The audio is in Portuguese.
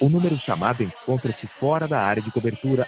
O número chamado encontra-se fora da área de cobertura